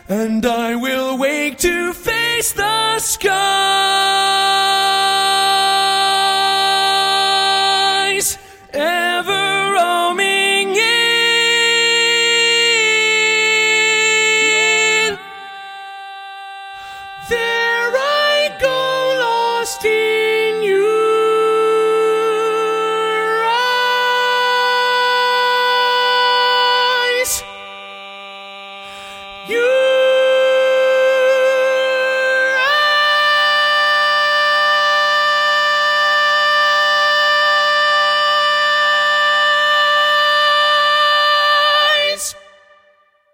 and I will wake to face the sky.